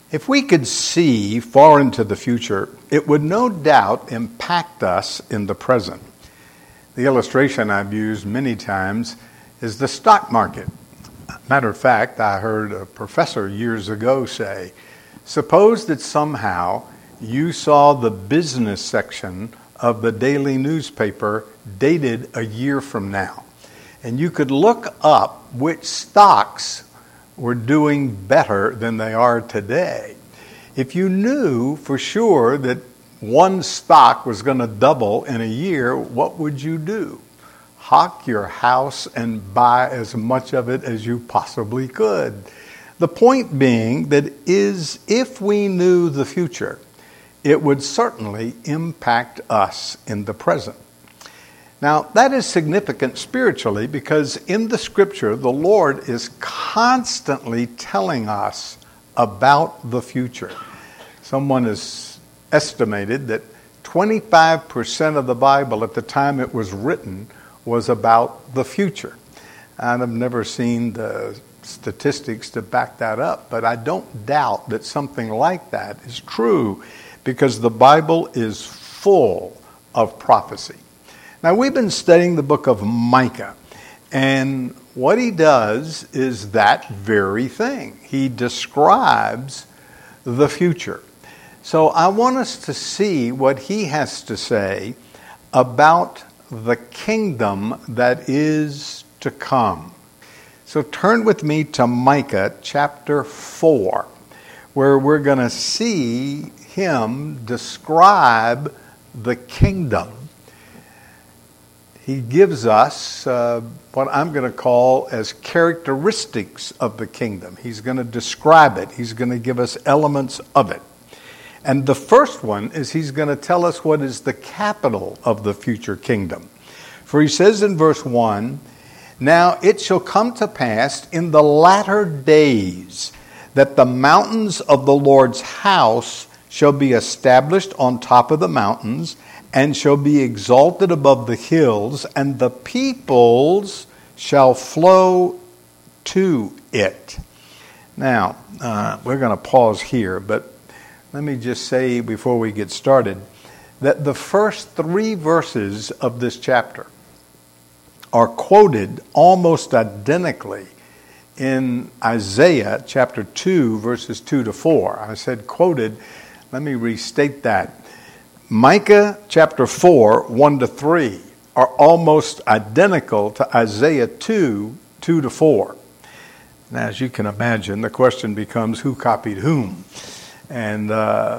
If we could see far into the future, it would no doubt impact us in the present. The illustration I've used many times is the stock market. Matter of fact, I heard a professor years ago say, suppose that somehow you saw the business section of the daily newspaper dated a year from now, and you could look up which stocks were doing better than they are today. If you knew for sure that one stock was going to double in a year, what would you do? Hawk your house and buy as much of it as you possibly could. The point being that if we knew the future, it would certainly impact us in the present. Now, that is significant spiritually because in the Scripture, the Lord is constantly telling us about the future. Someone has estimated that 25% of the Bible at the time it was written was about the future. And I've never seen the statistics to back that up, but I don't doubt that something like that is true because the Bible is full of prophecy. Now, we've been studying the book of Micah, and what he does is that very thing. He describes the future. So I want us to see what he has to say about the kingdom that is to come. So turn with me to Micah chapter 4, where we're going to see him describe the kingdom. He gives us what I'm going to call as characteristics of the kingdom. He's going to describe it. He's going to give us elements of it. And the first one is he's going to tell us what is the capital of the future kingdom. For he says in verse 1, "Now it shall come to pass in the latter days that the mountains of the Lord's house shall be established on top of the mountains, and shall be exalted above the hills, and the peoples shall flow to it." Now, we're going to pause here, but let me just say before we get started that the first 3 verses of this chapter are quoted almost identically in Isaiah chapter 2, verses 2 to 4. I said quoted. Let me restate that. Micah chapter 4, 1 to 3 are almost identical to Isaiah 2, 2 to 4. Now, as you can imagine, the question becomes who copied whom? And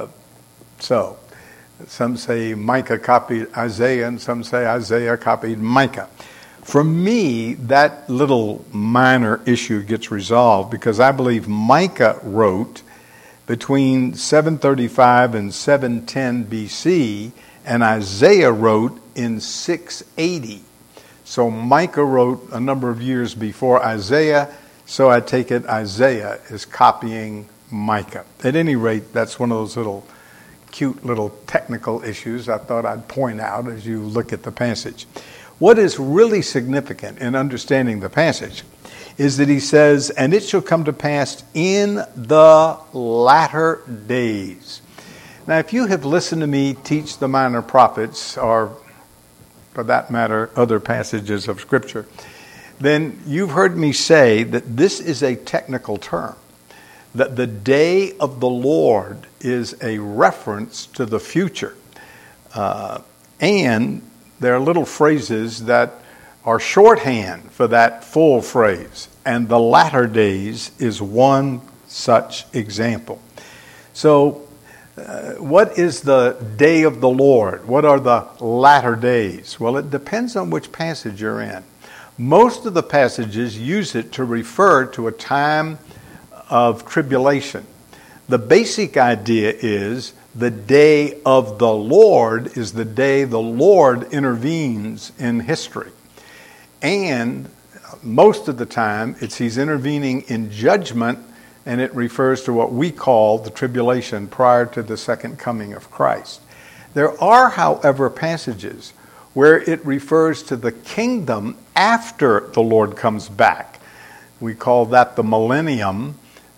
so some say Micah copied Isaiah, and some say Isaiah copied Micah. For me, that little minor issue gets resolved because I believe Micah wrote between 735 and 710 BC, and Isaiah wrote in 680. So Micah wrote a number of years before Isaiah, so I take it Isaiah is copying Micah. At any rate, that's one of those little cute little technical issues I thought I'd point out as you look at the passage. What is really significant in understanding the passage is that he says, "And it shall come to pass in the latter days." Now, if you have listened to me teach the minor prophets, or for that matter, other passages of Scripture, then you've heard me say that this is a technical term, that the day of the Lord is a reference to the future. And there are little phrases that are shorthand for that full phrase, and the latter days is one such example. So, what is the day of the Lord? What are the latter days? Well, it depends on which passage you're in. Most of the passages use it to refer to a time of tribulation. The basic idea is the day of the Lord is the day the Lord intervenes in history. And most of the time, he's intervening in judgment, and it refers to what we call the tribulation prior to the second coming of Christ. There are, however, passages where it refers to the kingdom after the Lord comes back. We call that the millennium.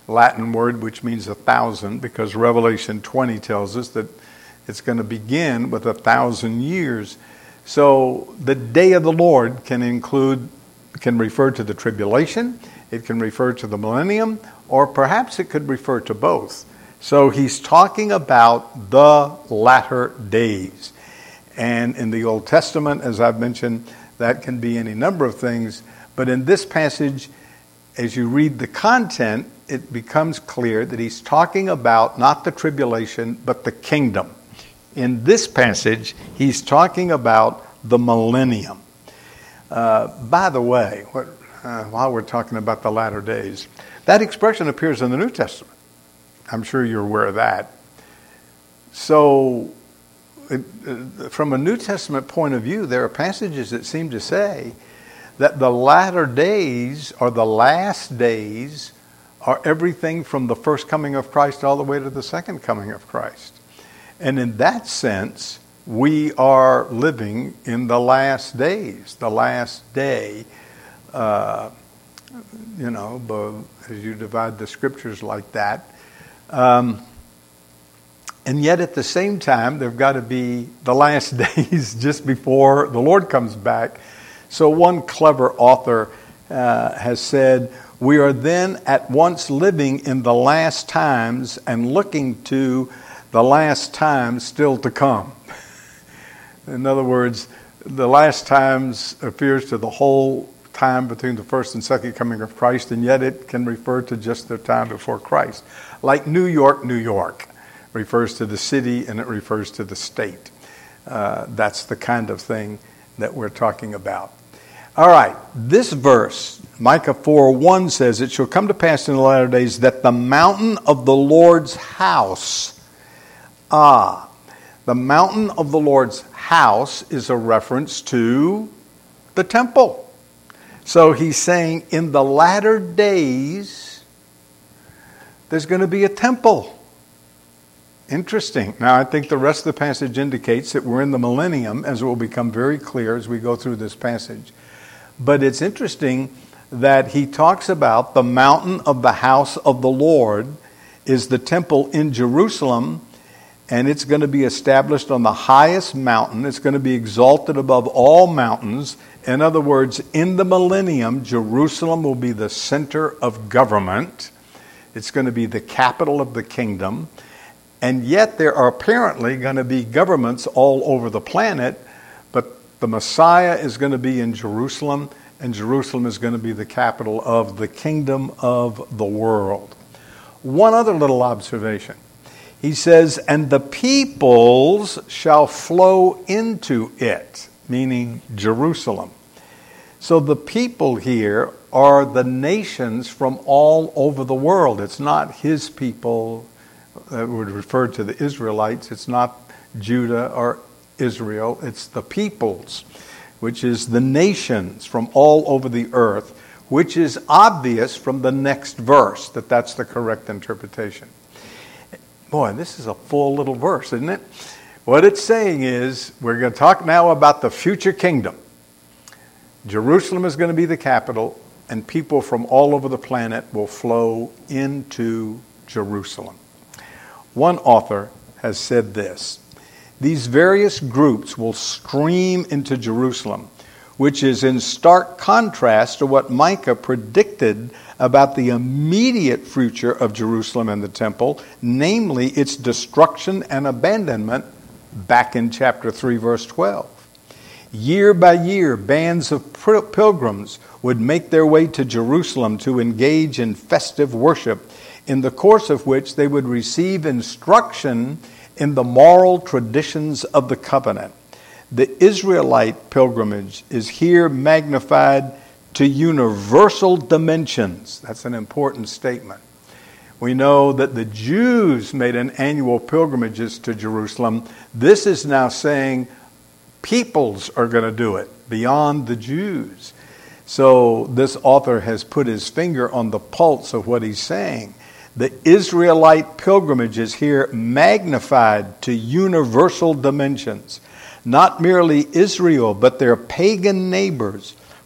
Latin word which means 1,000, because Revelation 20 tells us that it's going to begin with 1,000 years. So the day of the Lord can refer to the tribulation, it can refer to the millennium, or perhaps it could refer to both. So he's talking about the latter days. And in the Old Testament, as I've mentioned, that can be any number of things. But in this passage, as you read the content, it becomes clear that he's talking about not the tribulation, but the kingdom. In this passage, he's talking about the millennium. By the way, while we're talking about the latter days, that expression appears in the New Testament. I'm sure you're aware of that. So, from a New Testament point of view, there are passages that seem to say that the latter days, or the last days, are everything from the first coming of Christ all the way to the second coming of Christ. And in that sense, we are living in the last days, the last day. As you divide the scriptures like that. And yet at the same time, there've got to be the last days just before the Lord comes back. So one clever author has said, we are then at once living in the last times and looking to the last times still to come. In other words, the last times refers to the whole time between the first and second coming of Christ, and yet it can refer to just the time before Christ. Like New York, New York refers to the city and it refers to the state. That's the kind of thing that we're talking about. All right, this verse, Micah 4:1 says, it shall come to pass in the latter days that the mountain of the Lord's house, the mountain of the Lord's house is a reference to the temple. So he's saying in the latter days, there's going to be a temple. Interesting. Now, I think the rest of the passage indicates that we're in the millennium, as it will become very clear as we go through this passage. But it's interesting that he talks about the mountain of the house of the Lord is the temple in Jerusalem, and it's going to be established on the highest mountain. It's going to be exalted above all mountains. In other words, in the millennium, Jerusalem will be the center of government. It's going to be the capital of the kingdom. And yet there are apparently going to be governments all over the planet, but the Messiah is going to be in Jerusalem, and Jerusalem is going to be the capital of the kingdom of the world. One other little observation. He says, and the peoples shall flow into it, meaning Jerusalem. So the people here are the nations from all over the world. It's not his people that would refer to the Israelites. It's not Judah or Israel. It's the peoples, which is the nations from all over the earth, which is obvious from the next verse that that's the correct interpretation. Boy, this is a full little verse, isn't it? What it's saying is, we're going to talk now about the future kingdom. Jerusalem is going to be the capital, and people from all over the planet will flow into Jerusalem. One author has said this: these various groups will stream into Jerusalem, which is in stark contrast to what Micah predicted about the immediate future of Jerusalem and the temple, namely its destruction and abandonment back in chapter 3, verse 12. Year by year, bands of pilgrims would make their way to Jerusalem to engage in festive worship, in the course of which they would receive instruction in the moral traditions of the covenant. The Israelite pilgrimage is here magnified to universal dimensions. That's an important statement. We know that the Jews made an annual pilgrimages to Jerusalem. This is now saying peoples are going to do it beyond the Jews. So this author has put his finger on the pulse of what he's saying. The Israelite pilgrimage is here magnified to universal dimensions. Not merely Israel, but their pagan neighbors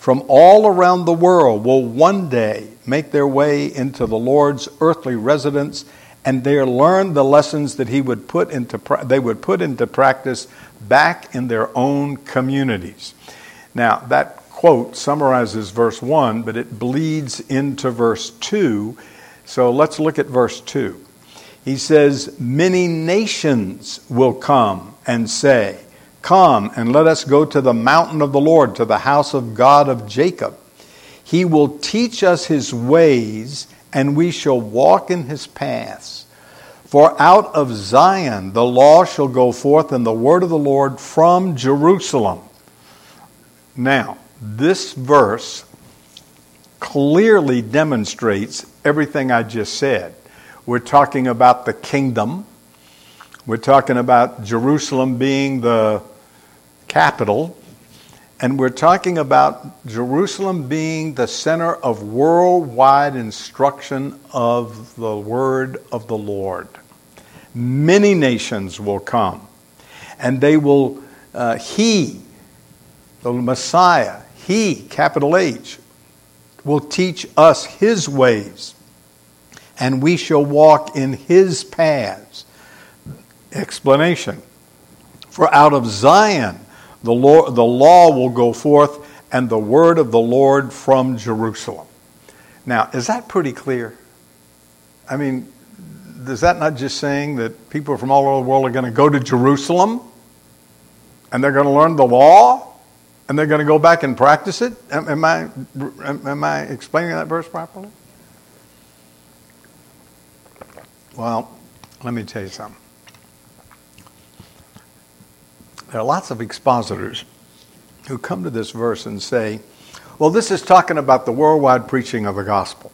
from all around the world will one day make their way into the Lord's earthly residence, and there learn the lessons that they would put into practice back in their own communities. Now, that quote summarizes verse 1, but it bleeds into verse 2. So let's look at verse 2. He says, many nations will come and say, come and let us go to the mountain of the Lord, to the house of God of Jacob. He will teach us his ways, and we shall walk in his paths. For out of Zion the law shall go forth, and the word of the Lord from Jerusalem. Now, this verse clearly demonstrates everything I just said. We're talking about the kingdom. We're talking about Jerusalem being the capital. And we're talking about Jerusalem being the center of worldwide instruction of the word of the Lord. Many nations will come, and they will, he, the Messiah, he, capital H, will teach us his ways, and we shall walk in his paths. Explanation. For out of Zion the law will go forth, and the word of the Lord from Jerusalem. Now, is that pretty clear? I mean, is that not just saying that people from all over the world are going to go to Jerusalem, and they're going to learn the law, and they're going to go back and practice it? Am I explaining that verse properly? Well, let me tell you something. There are lots of expositors who come to this verse and say, well, this is talking about the worldwide preaching of the gospel.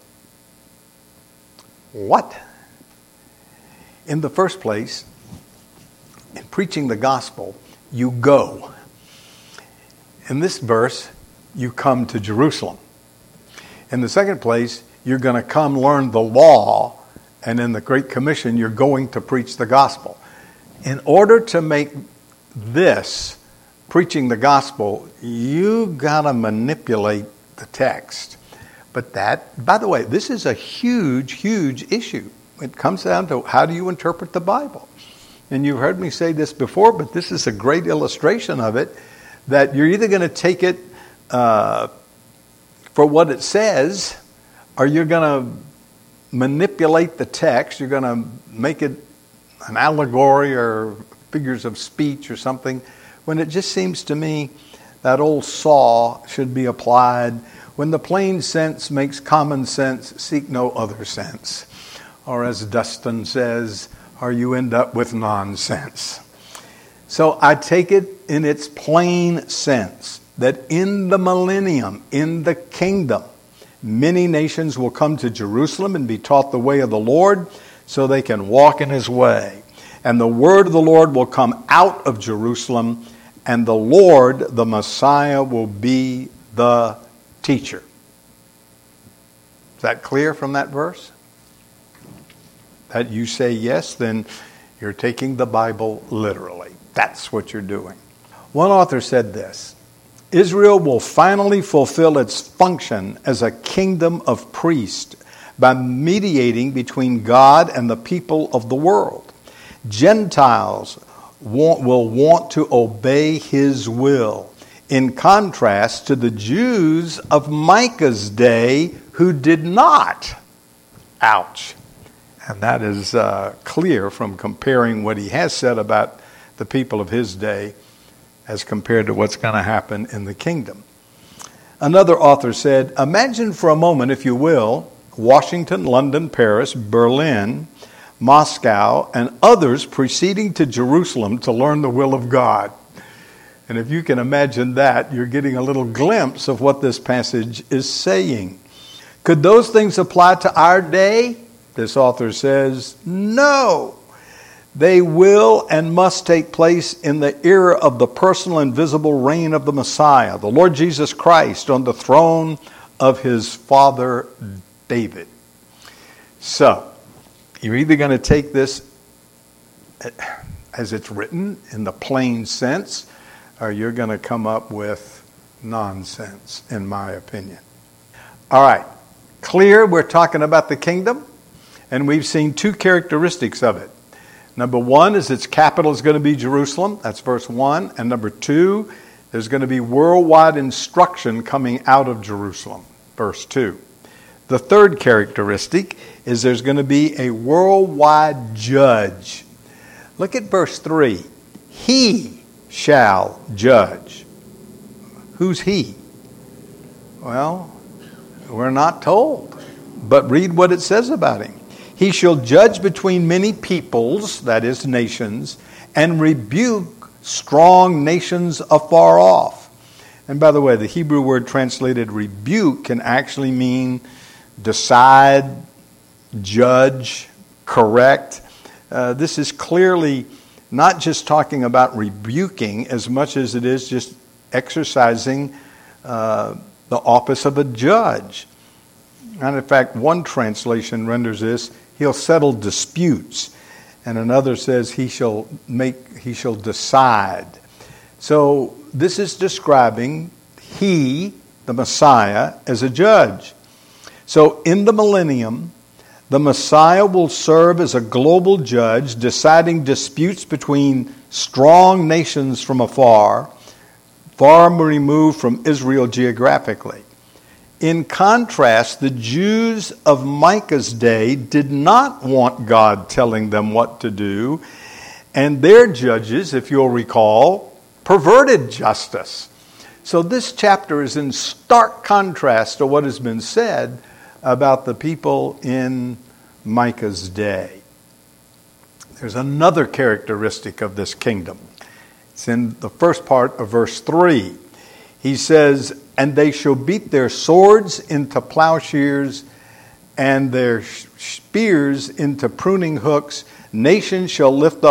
What? In the first place, in preaching the gospel, you go. In this verse, you come to Jerusalem. In the second place, you're going to come learn the law, and in the Great Commission, you're going to preach the gospel. In order to make this preaching the gospel, you got to manipulate the text. But that, by the way, this is a huge, huge issue. It comes down to how do you interpret the Bible? And you've heard me say this before, but this is a great illustration of it, that you're either going to take it for what it says, or you're going to manipulate the text. You're going to make it an allegory or figures of speech or something, when it just seems to me that old saw should be applied. When the plain sense makes common sense, seek no other sense. Or as Dustin says, or you end up with nonsense. So I take it in its plain sense that in the millennium, in the kingdom, many nations will come to Jerusalem and be taught the way of the Lord so they can walk in his way. And the word of the Lord will come out of Jerusalem, and the Lord, the Messiah, will be the teacher. Is that clear from that verse? That you say yes, then you're taking the Bible literally. That's what you're doing. One author said this: Israel will finally fulfill its function as a kingdom of priests by mediating between God and the people of the world. Gentiles will want to obey his will, in contrast to the Jews of Micah's day who did not. Ouch. And that is clear from comparing what he has said about the people of his day as compared to what's going to happen in the kingdom. Another author said, imagine for a moment, if you will, Washington, London, Paris, Berlin, Moscow, and others proceeding to Jerusalem to learn the will of God. And if you can imagine that, you're getting a little glimpse of what this passage is saying. Could those things apply to our day? This author says, no. They will and must take place in the era of the personal and visible reign of the Messiah, the Lord Jesus Christ, on the throne of his father David. So, you're either going to take this as it's written in the plain sense, or you're going to come up with nonsense, in my opinion. All right. Clear, we're talking about the kingdom, and we've seen two characteristics of it. Number one is its capital is going to be Jerusalem. That's verse 1. And number 2, there's going to be worldwide instruction coming out of Jerusalem. Verse 2. The third characteristic is there's going to be a worldwide judge. Look at verse 3. He shall judge. Who's he? Well, we're not told. But read what it says about him. He shall judge between many peoples, that is, nations, and rebuke strong nations afar off. And by the way, the Hebrew word translated rebuke can actually mean decide, judge, correct. This is clearly not just talking about rebuking as much as it is just exercising the office of a judge. And in fact, one translation renders this, he'll settle disputes. And another says he shall decide. So this is describing he, the Messiah, as a judge. So in the millennium, the Messiah will serve as a global judge, deciding disputes between strong nations from afar, far removed from Israel geographically. In contrast, the Jews of Micah's day did not want God telling them what to do, and their judges, if you'll recall, perverted justice. So this chapter is in stark contrast to what has been said about the people in Micah's day. There's another characteristic of this kingdom. It's in the first part of verse 3. He says, and they shall beat their swords into plowshares and their spears into pruning hooks. Nation shall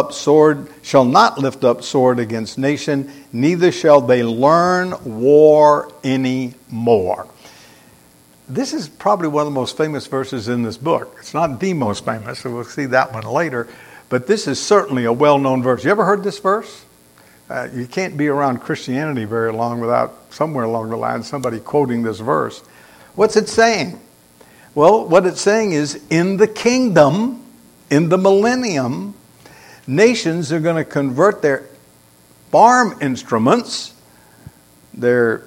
not lift up sword against nation, neither shall they learn war any more. This is probably one of the most famous verses in this book. It's not the most famous, so we'll see that one later. But this is certainly a well-known verse. You ever heard this verse? You can't be around Christianity very long without somewhere along the line somebody quoting this verse. What's it saying? Well, what it's saying is in the kingdom, in the millennium, nations are going to convert their farm instruments, their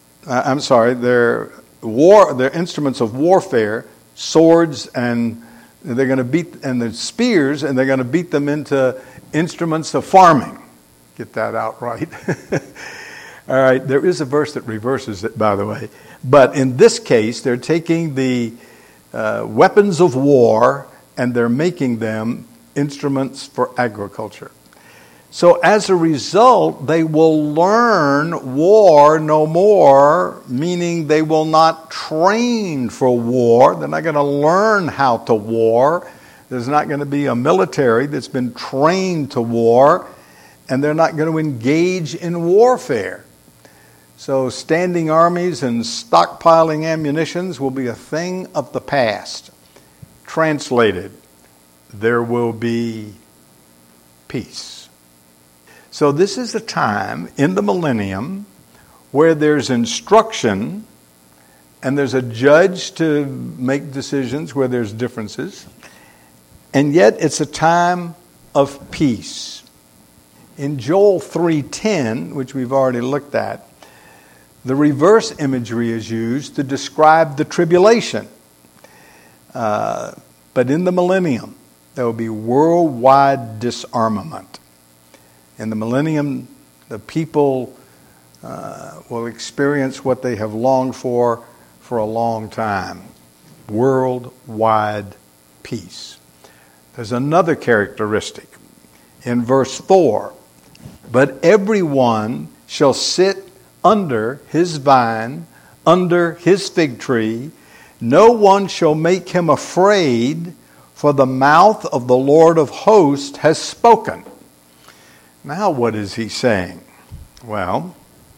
instruments of warfare, swords, and they're going to beat, and the spears, and they're going to beat them into instruments of farming. Get that out right. All right, there is a verse that reverses it, by the way. But in this case, they're taking the weapons of war and they're making them instruments for agriculture. So as a result, they will learn war no more, meaning they will not train for war. They're not going to learn how to war. There's not going to be a military that's been trained to war. And they're not going to engage in warfare. So standing armies and stockpiling ammunitions will be a thing of the past. Translated, there will be peace. So this is a time in the millennium where there's instruction and there's a judge to make decisions where there's differences. And yet it's a time of peace. In Joel 3:10, which we've already looked at, the reverse imagery is used to describe the tribulation. But in the millennium, there will be worldwide disarmament. In the millennium, the people will experience what they have longed for a long time. Worldwide peace. There's another characteristic. In verse 4, but everyone shall sit under his vine, under his fig tree. No one shall make him afraid, for the mouth of the Lord of hosts has spoken. Now what is he saying? Well,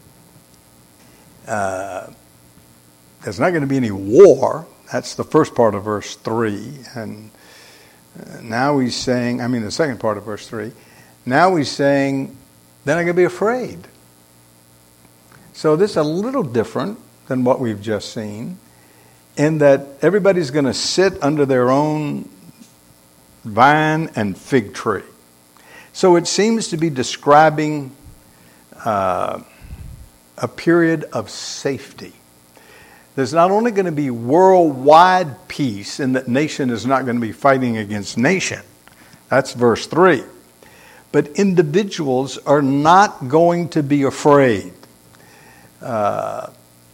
there's not going to be any war. That's the first part of verse 3. And now he's saying, the second part of verse 3. Now he's saying, they're not going to be afraid. So this is a little different than what we've just seen, in that everybody's going to sit under their own vine and fig tree. So it seems to be describing a period of safety. There's not only going to be worldwide peace in that nation is not going to be fighting against nation. That's verse 3. But individuals are not going to be afraid. Now,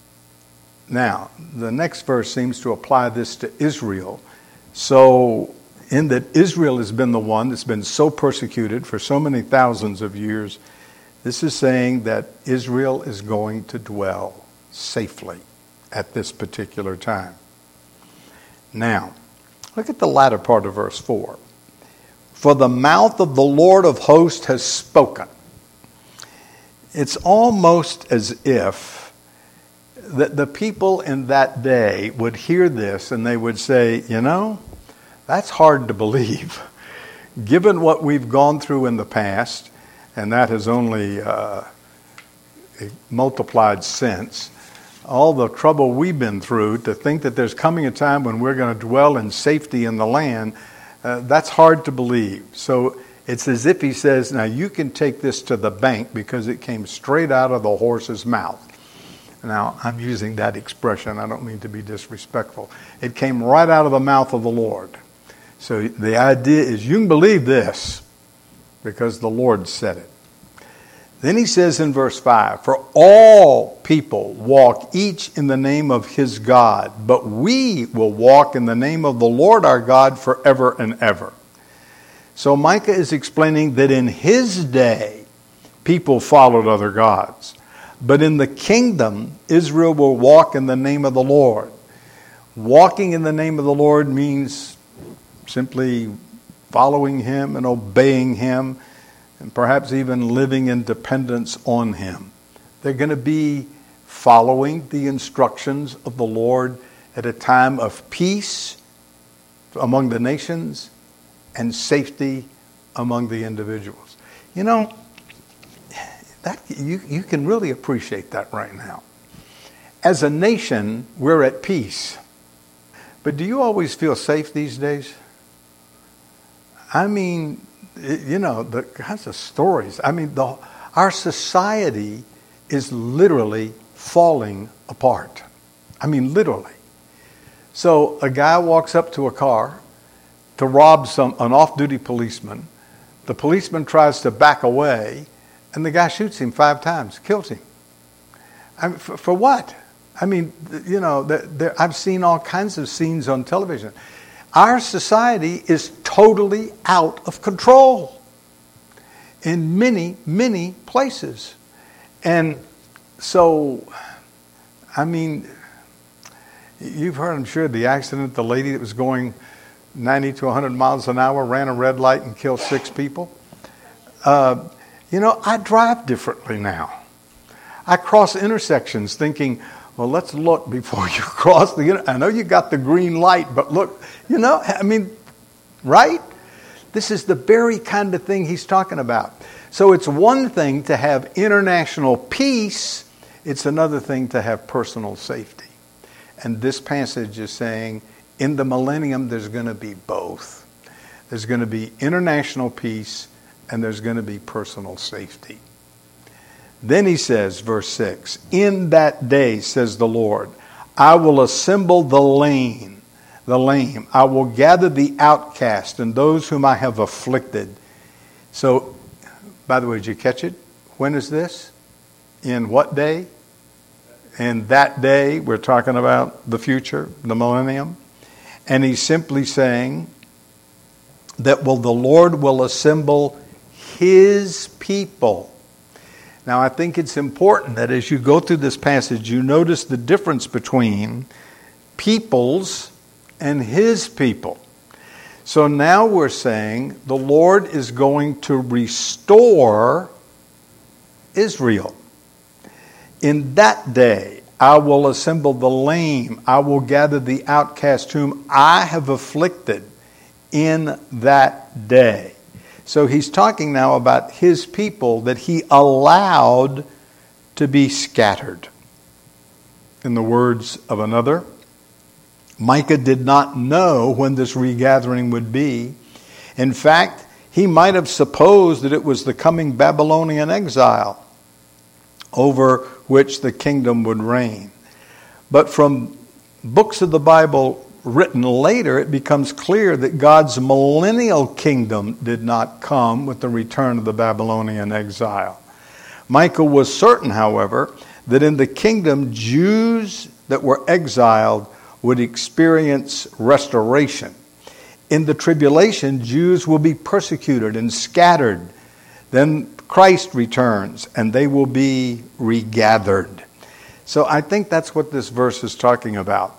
the next verse seems to apply this to Israel. So, in that Israel has been the one that's been so persecuted for so many thousands of years, this is saying that Israel is going to dwell safely at this particular time. Now, look at the latter part of verse 4. For the mouth of the Lord of hosts has spoken. It's almost as if that the people in that day would hear this and they would say, you know, that's hard to believe. Given what we've gone through in the past, and that has only multiplied since, all the trouble we've been through, to think that there's coming a time when we're going to dwell in safety in the land, that's hard to believe. So it's as if he says, now you can take this to the bank because it came straight out of the horse's mouth. Now, I'm using that expression. I don't mean to be disrespectful. It came right out of the mouth of the Lord. So the idea is you can believe this because the Lord said it. Then he says in verse 5, for all people walk each in the name of his God, but we will walk in the name of the Lord our God forever and ever. So Micah is explaining that in his day, people followed other gods. But in the kingdom, Israel will walk in the name of the Lord. Walking in the name of the Lord means simply following him and obeying him, and perhaps even living in dependence on him. They're going to be following the instructions of the Lord at a time of peace among the nations and safety among the individuals. You know, that you can really appreciate that right now. As a nation, we're at peace. But do you always feel safe these days? I mean, you know, the kinds of stories. I mean, our society is literally falling apart. I mean, literally. So a guy walks up to a car to rob an off-duty policeman. The policeman tries to back away, and the guy shoots him 5 times, kills him. I mean, for what? I mean, you know, I've seen all kinds of scenes on television. Our society is totally out of control in many, many places. And so, I mean, you've heard, I'm sure, the accident, the lady that was going 90 to 100 miles an hour, ran a red light and killed 6 people. You know, I drive differently now. I cross intersections thinking, well, let's look before you cross the I know you got the green light, but look, you know, I mean, right? This is the very kind of thing he's talking about. So it's one thing to have international peace. It's another thing to have personal safety. And this passage is saying, in the millennium, there's going to be both. There's going to be international peace, and there's going to be personal safety. Then he says, verse 6, in that day, says the Lord, I will assemble the lame. I will gather the outcast and those whom I have afflicted. So, by the way, did you catch it? When is this? In what day? In that day, we're talking about the future, the millennium. And he's simply saying that the Lord will assemble his people. Now, I think it's important that as you go through this passage, you notice the difference between peoples and his people. So now we're saying the Lord is going to restore Israel. In that day, I will assemble the lame. I will gather the outcast whom I have afflicted in that day. So he's talking now about his people that he allowed to be scattered. In the words of another, Micah did not know when this regathering would be. In fact, he might have supposed that it was the coming Babylonian exile over which the kingdom would reign. But from books of the Bible written later, it becomes clear that God's millennial kingdom did not come with the return of the Babylonian exile. Micah was certain, however, that in the kingdom, Jews that were exiled would experience restoration. In the tribulation, Jews will be persecuted and scattered. Then Christ returns, and they will be regathered. So I think that's what this verse is talking about.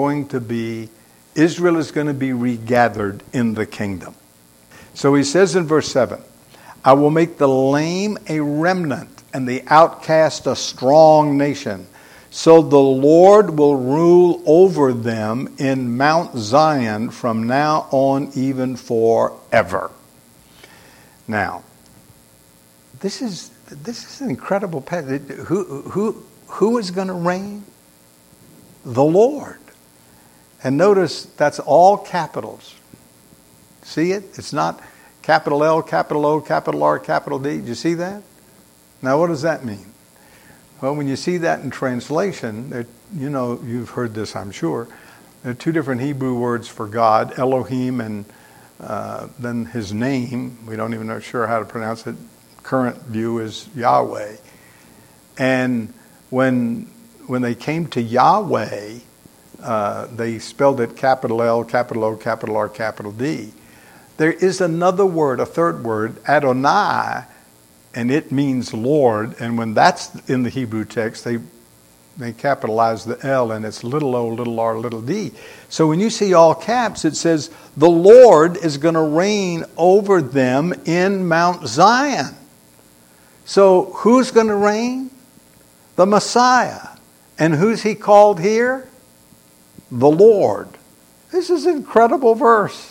Israel is going to be regathered in the kingdom. So he says in verse 7, I will make the lame a remnant and the outcast a strong nation. So the Lord will rule over them in Mount Zion from now on, even forever. Now, this is an incredible passage. Who is going to reign? The Lord. And notice that's all capitals. See it? It's not capital L, capital O, capital R, capital D. Did you see that? Now, what does that mean? Well, when you see that in translation, you've heard this, I'm sure. There are two different Hebrew words for God, Elohim, and then his name. We don't even know sure how to pronounce it. Current view is Yahweh. And when they came to Yahweh, they spelled it capital L, capital O, capital R, capital D. There is another word, a third word, Adonai, and it means Lord. And when that's in the Hebrew text, they capitalize the L, and it's little o, little r, little d. So when you see all caps, it says the Lord is going to reign over them in Mount Zion. So who's going to reign? The Messiah. And who's he called here? The Lord. This is an incredible verse.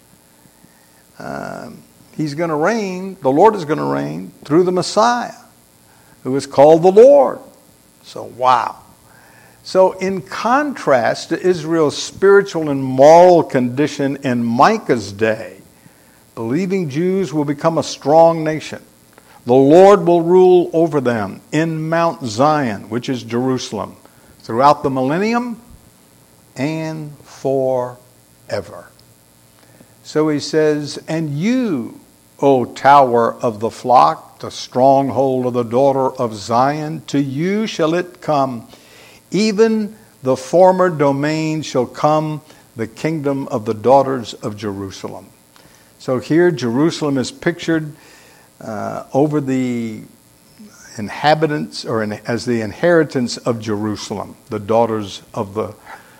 He's going to reign, the Lord is going to reign through the Messiah, who is called the Lord. So, wow. So, in contrast to Israel's spiritual and moral condition in Micah's day, believing Jews will become a strong nation. The Lord will rule over them in Mount Zion, which is Jerusalem, throughout the millennium and forever. So he says, and you, O tower of the flock, the stronghold of the daughter of Zion, to you shall it come. Even the former domain shall come, the kingdom of the daughters of Jerusalem. So here Jerusalem is pictured over the inhabitants, or as the inheritance of Jerusalem, the daughters of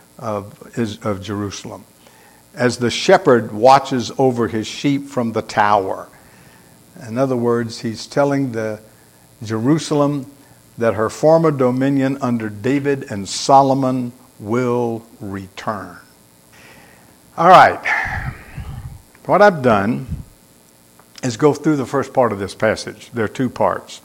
Jerusalem. As the shepherd watches over his sheep from the tower. In other words, he's telling the Jerusalem that her former dominion under David and Solomon will return. All right. What I've done is go through the first part of this passage. There are two parts.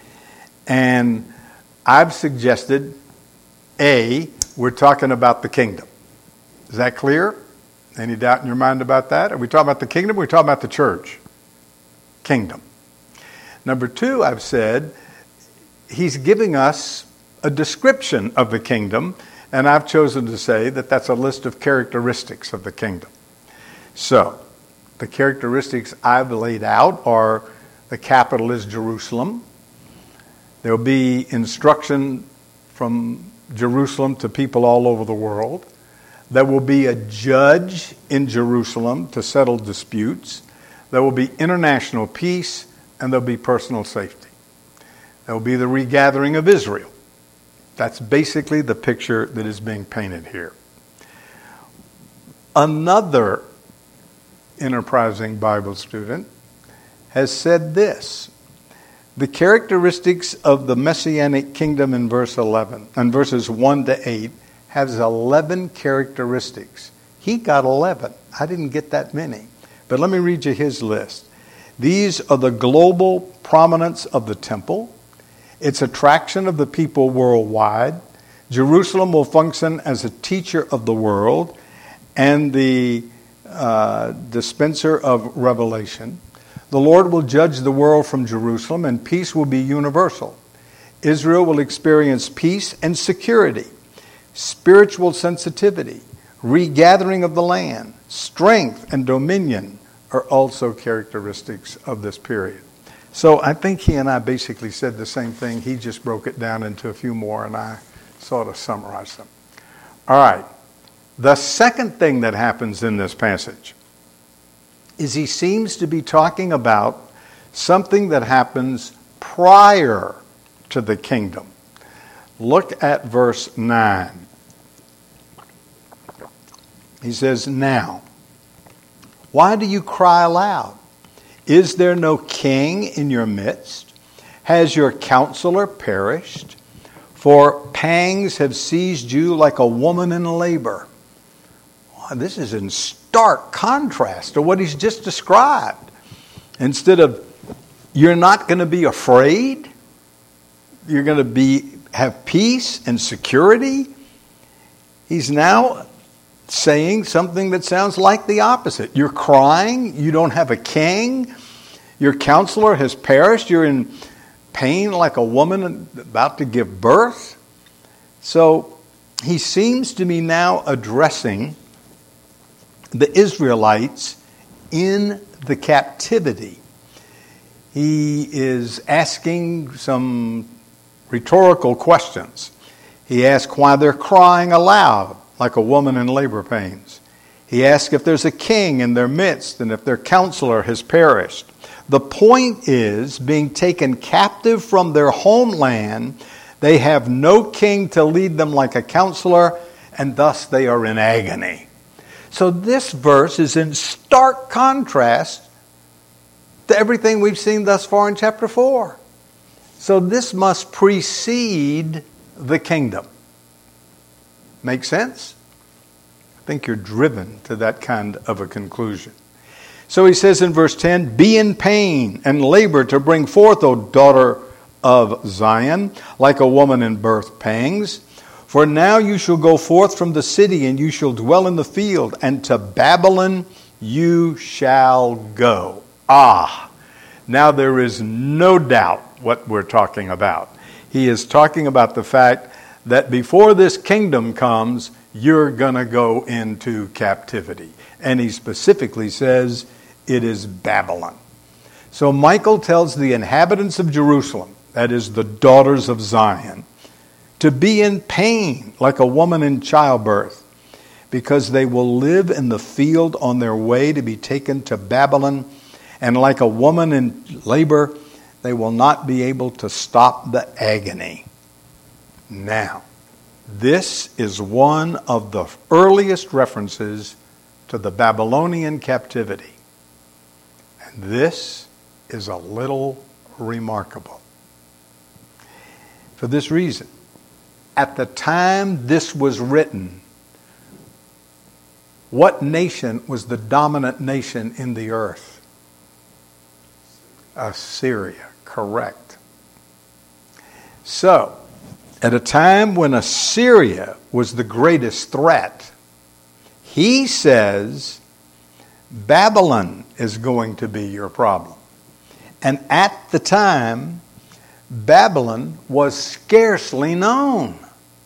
And I've suggested, we're talking about the kingdom. Is that clear? Any doubt in your mind about that? Are we talking about the kingdom or are we talking about the church? Kingdom. Number two, I've said, he's giving us a description of the kingdom, and I've chosen to say that that's a list of characteristics of the kingdom. So, the characteristics I've laid out are the capital is Jerusalem. There will be instruction from Jerusalem to people all over the world. There will be a judge in Jerusalem to settle disputes. There will be international peace, and there will be personal safety. There will be the regathering of Israel. That's basically the picture that is being painted here. Another enterprising Bible student has said this: the characteristics of the Messianic kingdom in verse 11, and verses 1 to 8, has 11 characteristics. He got 11. I didn't get that many. But let me read you his list. These are the global prominence of the temple. its attraction of the people worldwide. Jerusalem will function as a teacher of the world and the dispenser of revelation. The Lord will judge the world from Jerusalem, and peace will be universal. Israel will experience peace and security, spiritual sensitivity, regathering of the land, strength and dominion are also characteristics of this period. So I think he and I basically said the same thing. He just broke it down into a few more, and I sort of summarized them. All right. The second thing that happens in this passage is he seems to be talking about something that happens prior to the kingdom. Look at verse 9. He says, "Now, why do you cry aloud? Is there no king in your midst? Has your counselor perished? For pangs have seized you like a woman in labor." Well, this is in stark contrast to what he's just described. Instead of, you're not going to be afraid, you're going to have peace and security, he's now saying something that sounds like the opposite. You're crying, you don't have a king, your counselor has perished, you're in pain like a woman about to give birth. So he seems to be now addressing the Israelites in the captivity. He is asking some rhetorical questions. He asks why they're crying aloud like a woman in labor pains. He asks if there's a king in their midst and if their counselor has perished. The point is, being taken captive from their homeland, they have no king to lead them like a counselor, and thus they are in agony. So this verse is in stark contrast to everything we've seen thus far in chapter 4. So this must precede the kingdom. Make sense? I think you're driven to that kind of a conclusion. So he says in verse 10, "Be in pain and labor to bring forth, O daughter of Zion, like a woman in birth pangs. For now you shall go forth from the city, and you shall dwell in the field, and to Babylon you shall go." Now there is no doubt what we're talking about. He is talking about the fact that before this kingdom comes, you're going to go into captivity. And he specifically says it is Babylon. So Michael tells the inhabitants of Jerusalem, that is the daughters of Zion, to be in pain like a woman in childbirth, because they will live in the field on their way to be taken to Babylon, and like a woman in labor, they will not be able to stop the agony. Now, this is one of the earliest references to the Babylonian captivity. And this is a little remarkable. For this reason, at the time this was written, what nation was the dominant nation in the earth? Assyria, correct. So, at a time when Assyria was the greatest threat, he says Babylon is going to be your problem. And at the time, Babylon was scarcely known.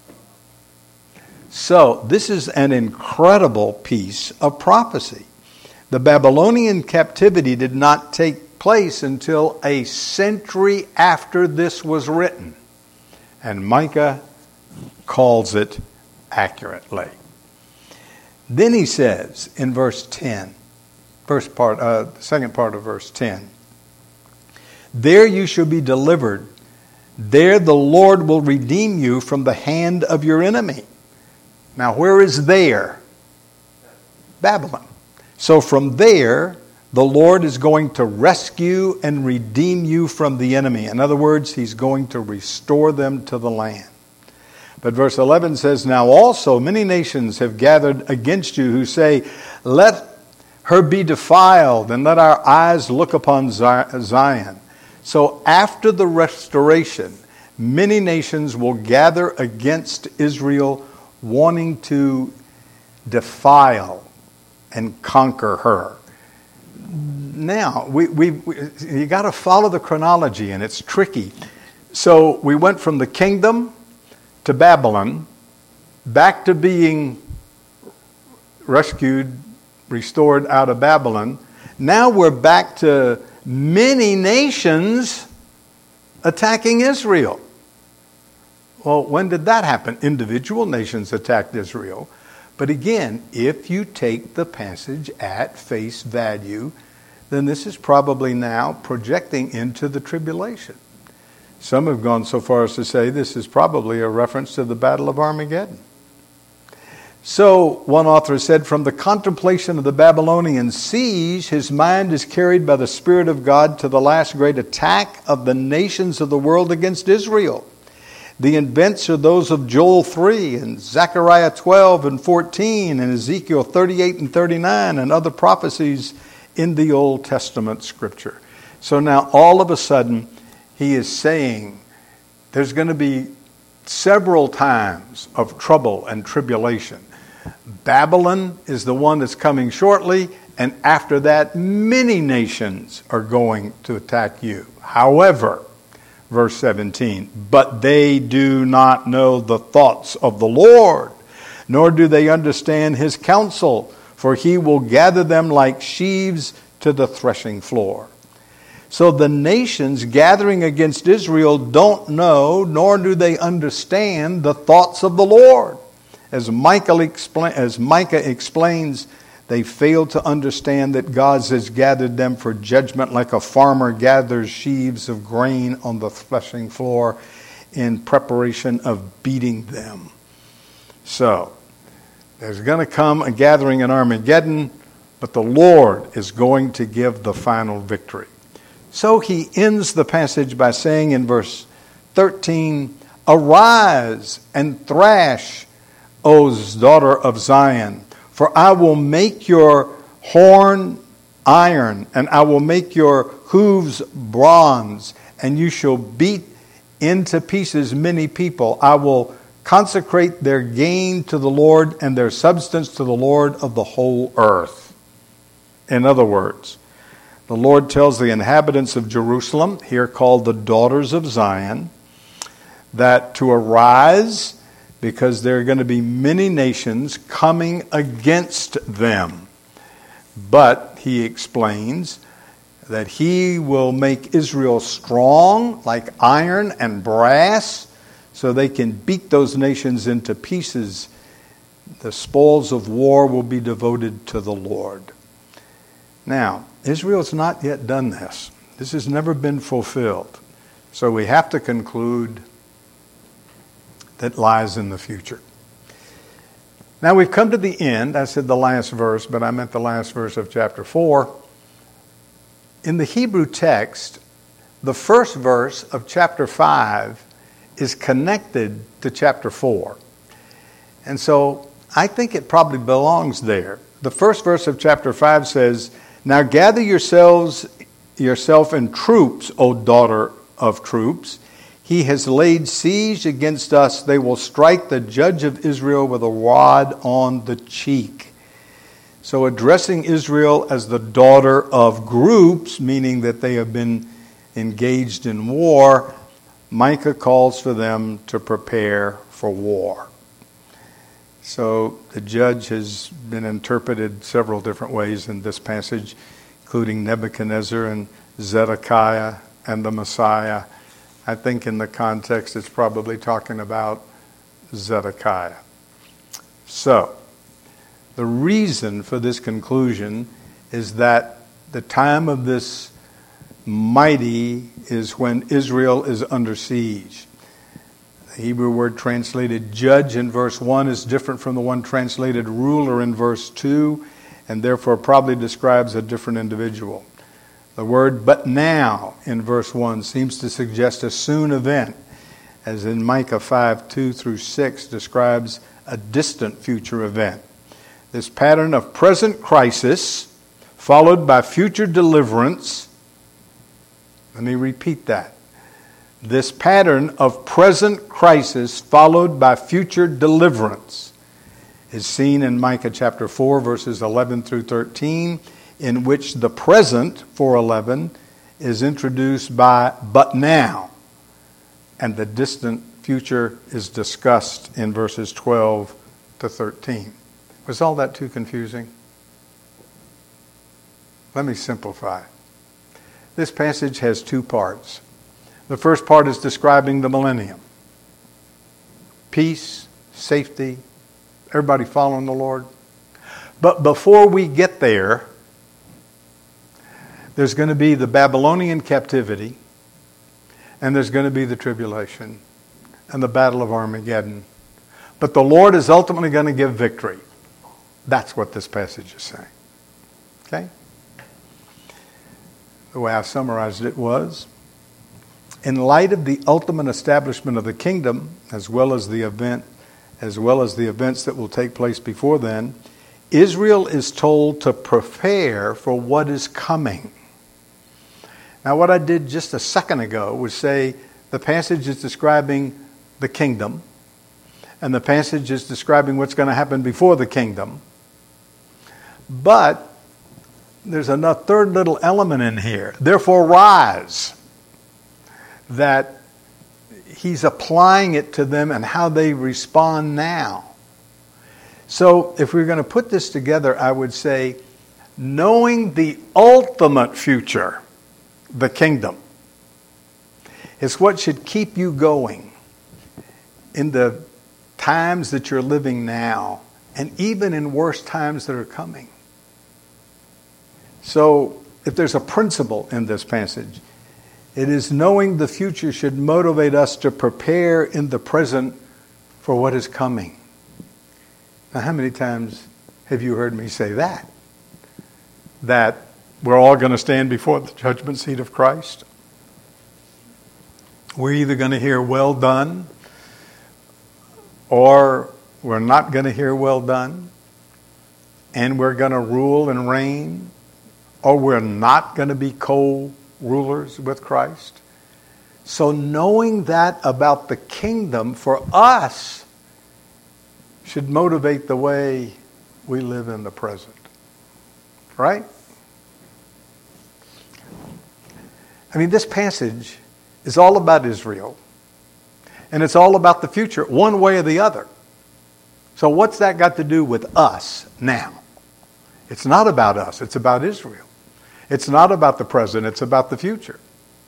So, this is an incredible piece of prophecy. The Babylonian captivity did not take place until a century after this was written. And Micah calls it accurately. Then he says in verse 10, the second part of verse 10, "There you shall be delivered. There the Lord will redeem you from the hand of your enemy." Now, where is there? Babylon. So from there, the Lord is going to rescue and redeem you from the enemy. In other words, he's going to restore them to the land. But verse 11 says, "Now also many nations have gathered against you who say, 'Let her be defiled, and let our eyes look upon Zion.'" So after the restoration, many nations will gather against Israel, wanting to defile and conquer her. Now, you got to follow the chronology, and it's tricky. So we went from the kingdom to Babylon, back to being rescued, restored out of Babylon. Now we're back to many nations attacking Israel. Well, when did that happen? Individual nations attacked Israel. But again, if you take the passage at face value, then this is probably now projecting into the tribulation. Some have gone so far as to say this is probably a reference to the Battle of Armageddon. So, one author said, from the contemplation of the Babylonian siege, his mind is carried by the Spirit of God to the last great attack of the nations of the world against Israel. The events are those of Joel 3 and Zechariah 12 and 14 and Ezekiel 38 and 39 and other prophecies in the Old Testament scripture. So now all of a sudden he is saying there's going to be several times of trouble and tribulation. Babylon is the one that's coming shortly, and after that many nations are going to attack you. However, verse 17, but they do not know the thoughts of the Lord, nor do they understand his counsel, for he will gather them like sheaves to the threshing floor. So the nations gathering against Israel don't know, nor do they understand the thoughts of the Lord. As Micah explains, they fail to understand that God has gathered them for judgment like a farmer gathers sheaves of grain on the threshing floor in preparation of beating them. So, there's going to come a gathering in Armageddon, but the Lord is going to give the final victory. So he ends the passage by saying in verse 13, arise and thrash, O daughter of Zion, for I will make your horn iron, and I will make your hooves bronze, and you shall beat into pieces many people. I will consecrate their gain to the Lord, and their substance to the Lord of the whole earth. In other words, the Lord tells the inhabitants of Jerusalem, here called the daughters of Zion, that to arise, because there are going to be many nations coming against them. But he explains that he will make Israel strong like iron and brass, so they can beat those nations into pieces. The spoils of war will be devoted to the Lord. Now, Israel's not yet done this. This has never been fulfilled. So we have to conclude that lies in the future. Now we've come to the end. I said the last verse, but I meant the last verse of chapter 4. In the Hebrew text, the first verse of chapter 5 is connected to chapter 4. And so I think it probably belongs there. The first verse of chapter 5 says, now gather yourself in troops, O daughter of troops. He has laid siege against us. They will strike the judge of Israel with a rod on the cheek. So addressing Israel as the daughter of groups, meaning that they have been engaged in war, Micah calls for them to prepare for war. So the judge has been interpreted several different ways in this passage, including Nebuchadnezzar and Zedekiah and the Messiah. I think in the context it's probably talking about Zedekiah. So, the reason for this conclusion is that the time of this mighty is when Israel is under siege. The Hebrew word translated judge in verse 1 is different from the one translated ruler in verse 2, and therefore probably describes a different individual. The word but now in verse 1 seems to suggest a soon event, as in Micah 5, 2 through 6 describes a distant future event. This pattern of present crisis followed by future deliverance. Let me repeat that. This pattern of present crisis followed by future deliverance is seen in Micah chapter 4, verses 11 through 13, in which the present, 4:11, is introduced by "but now," and the distant future is discussed in verses 12 to 13. Was all that too confusing? Let me simplify. This passage has two parts. The first part is describing the millennium. Peace, safety, everybody following the Lord. But before we get there, there's going to be the Babylonian captivity, and there's going to be the tribulation and the battle of Armageddon. But the Lord is ultimately going to give victory. That's what this passage is saying. Okay? The way I summarized it was, in light of the ultimate establishment of the kingdom, as well as the events that will take place before then, Israel is told to prepare for what is coming. Now, what I did just a second ago was say the passage is describing the kingdom, and the passage is describing what's going to happen before the kingdom. But there's a third little element in here. Therefore, rise. That he's applying it to them and how they respond now. So if we're going to put this together, I would say, knowing the ultimate future, the kingdom, is what should keep you going in the times that you're living now, and even in worse times that are coming. So if there's a principle in this passage, it is knowing the future should motivate us to prepare in the present for what is coming. Now, how many times have you heard me say that? That we're all going to stand before the judgment seat of Christ? We're either going to hear "well done," or we're not going to hear "well done," and we're going to rule and reign, or we're not going to be co-rulers with Christ. So knowing that about the kingdom for us should motivate the way we live in the present. Right? I mean, this passage is all about Israel. And it's all about the future, one way or the other. So what's that got to do with us now? It's not about us. It's about Israel. It's not about the present. It's about the future.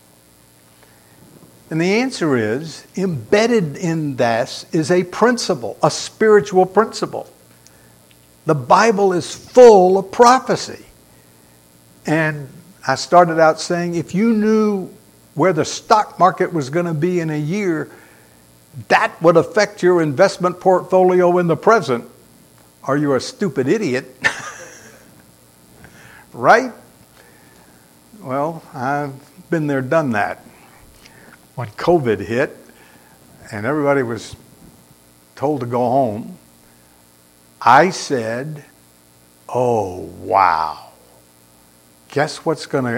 And the answer is, embedded in this is a principle, a spiritual principle. The Bible is full of prophecy. And I started out saying, if you knew where the stock market was going to be in a year, that would affect your investment portfolio in the present. Are you a stupid idiot? Right? Well, I've been there, done that. When COVID hit and everybody was told to go home, I said, "Oh, wow. Guess what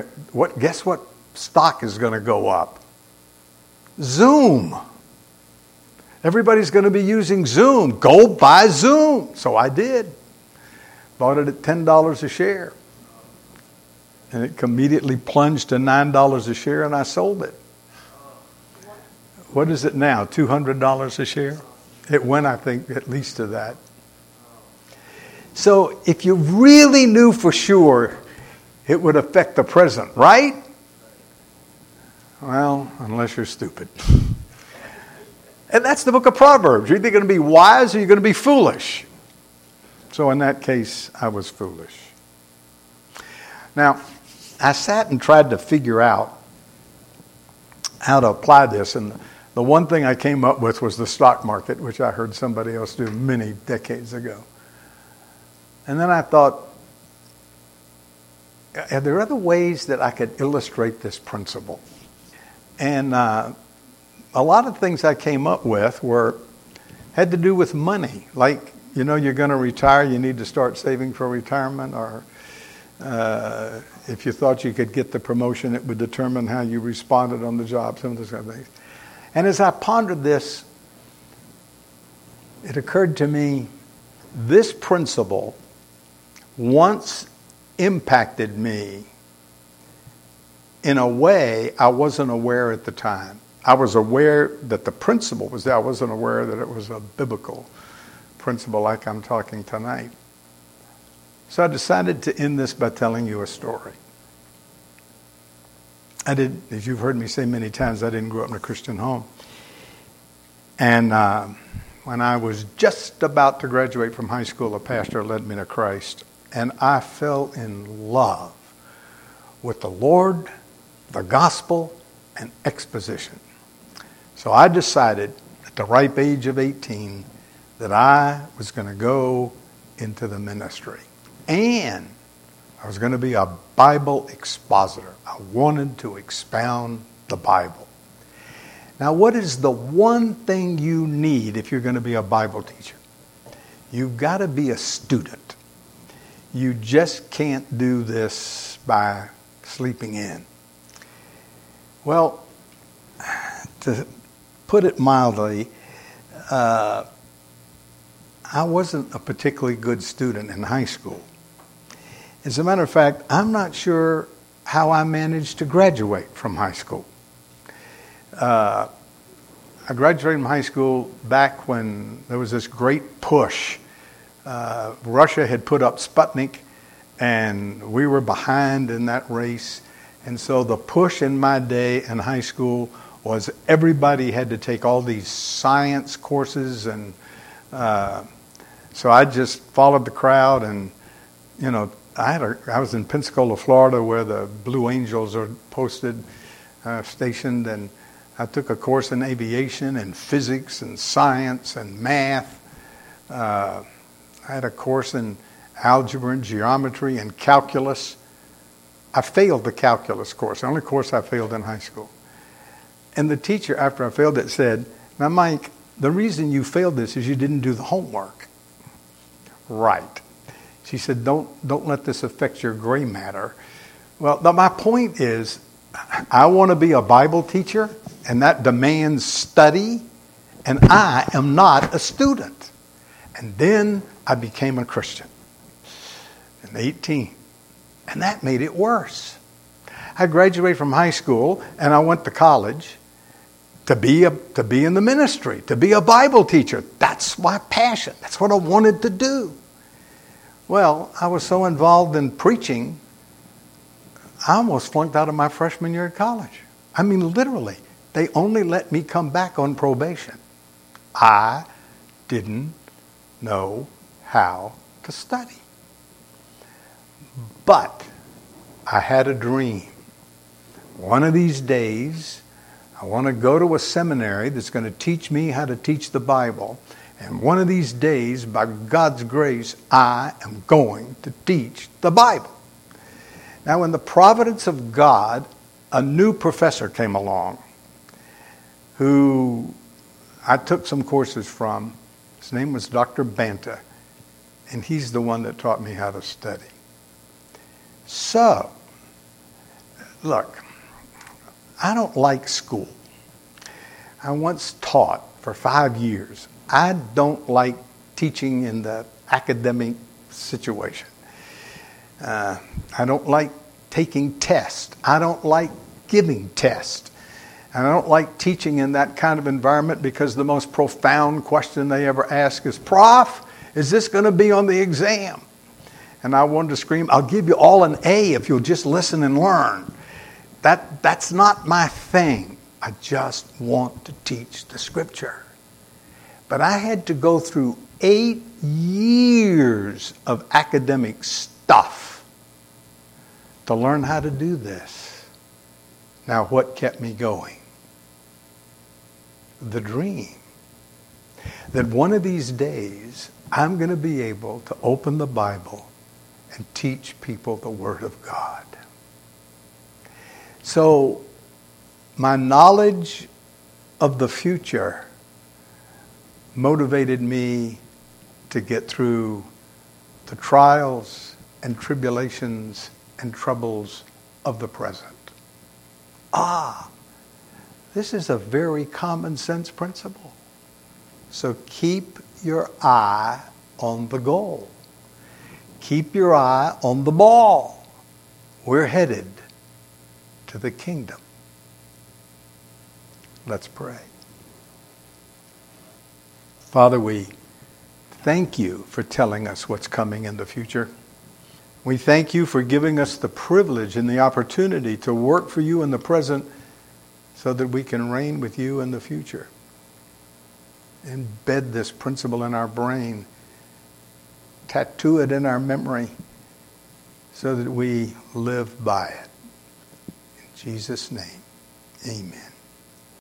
stock is going to go up? Zoom. Everybody's going to be using Zoom. Go buy Zoom." So I did. Bought it at $10 a share. And it immediately plunged to $9 a share, and I sold it. What is it now? $200 a share? It went, I think, at least to that. So if you really knew for sure it would affect the present, right? Well, unless you're stupid. And that's the book of Proverbs. You're either going to be wise or you're going to be foolish. So in that case, I was foolish. Now, I sat and tried to figure out how to apply this, and the one thing I came up with was the stock market, which I heard somebody else do many decades ago. And then I thought, are there other ways that I could illustrate this principle? And a lot of things I came up with had to do with money. Like, you're going to retire, you need to start saving for retirement, or If you thought you could get the promotion, it would determine how you responded on the job, some of those kind of things. And as I pondered this, it occurred to me, this principle once impacted me in a way I wasn't aware at the time. I was aware that the principle was there. I wasn't aware that it was a biblical principle like I'm talking tonight. So I decided to end this by telling you a story. As you've heard me say many times, I didn't grow up in a Christian home. And when I was just about to graduate from high school, a pastor led me to Christ. And I fell in love with the Lord, the gospel, and exposition. So I decided at the ripe age of 18 that I was going to go into the ministry. And I was going to be a Bible expositor. I wanted to expound the Bible. Now, what is the one thing you need if you're going to be a Bible teacher? You've got to be a student. You just can't do this by sleeping in. Well, to put it mildly, I wasn't a particularly good student in high school. As a matter of fact, I'm not sure how I managed to graduate from high school. I graduated from high school back when there was this great push. Russia had put up Sputnik, and we were behind in that race. And so the push in my day in high school was everybody had to take all these science courses. And so I just followed the crowd. And, you know, I was in Pensacola, Florida, where the Blue Angels are posted, stationed. And I took a course in aviation and physics and science and math. I had a course in algebra and geometry and calculus. I failed the calculus course, the only course I failed in high school. And the teacher, after I failed it, said, "Now, Mike, the reason you failed this is you didn't do the homework." Right. She said, don't let this affect your gray matter. Well, my point is, I want to be a Bible teacher, and that demands study, and I am not a student. And then I became a Christian in 18. And that made it worse. I graduated from high school and I went to college to be in the ministry, to be a Bible teacher. That's my passion. That's what I wanted to do. Well, I was so involved in preaching, I almost flunked out of my freshman year at college. I mean, literally, they only let me come back on probation. I didn't know how to study. But I had a dream. One of these days, I want to go to a seminary that's going to teach me how to teach the Bible. And one of these days, by God's grace, I am going to teach the Bible. Now, in the providence of God, a new professor came along who I took some courses from. His name was Dr. Banta, and he's the one that taught me how to study. So, look, I don't like school. I once taught for 5 years. I don't like teaching in the academic situation. I don't like taking tests. I don't like giving tests. And I don't like teaching in that kind of environment because the most profound question they ever ask is, "Prof, is this going to be on the exam?" And I wanted to scream, "I'll give you all an A if you'll just listen and learn." That's not my thing. I just want to teach the Scripture. But I had to go through 8 years of academic stuff to learn how to do this. Now, what kept me going? The dream that one of these days I'm going to be able to open the Bible and teach people the Word of God. So, my knowledge of the future motivated me to get through the trials and tribulations and troubles of the present. This is a very common sense principle. So keep your eye on the goal. Keep your eye on the ball. We're headed to the kingdom. Let's pray. Father, we thank you for telling us what's coming in the future. We thank you for giving us the privilege and the opportunity to work for you in the present so that we can reign with you in the future. Embed this principle in our brain. Tattoo it in our memory so that we live by it. In Jesus' name, amen.